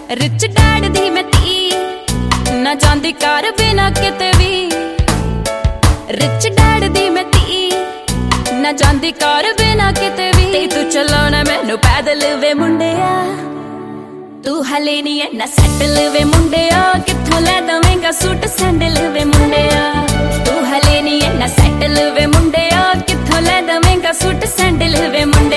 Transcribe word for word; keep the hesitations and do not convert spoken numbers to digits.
Rich dad ਦੀ ਮੈਂ ਧੀ, ਨਾ ਜਾਂਦੀ ਘਰ ਬਿਨਾ ਕਿਤੇ ਵੀ। ਰਿਚ ਡੈਡ ਦੀ ਮੈਂ ਧੀ, ਨਾ ਜਾਂਦੀ ਘਰ ਬਿਨਾ ਕਿਤੇ ਵੀ। ਤੇ ਤੂੰ ਚਲਾਉਣਾ ਮੈਨੂੰ ਪੈਦਲ ਵੇ ਮੁੰਡਿਆ, ਤੂੰ ਹਲੇ ਨੀ ਐਨਾ ਸੈਟਲ ਵੇ ਮੁੰਡਿਆ। ਕਿੱਥੋਂ ਲੈ ਦਵੇਂਗਾ ਸੂਟ ਸੈਂਡਲ ਵੇ ਮੁੰਡਿਆ, ਤੂੰ ਹਲੇ ਨੀ ਐਨਾ ਸੈਟਲ ਵੇ ਮੁੰਡਿਆ। ਕਿੱਥੋਂ ਲੈ ਦਵੇਂਗਾ ਸੂਟ ਸੈਂਡਲ ਵੇ ਮੁੰਡਿਆ।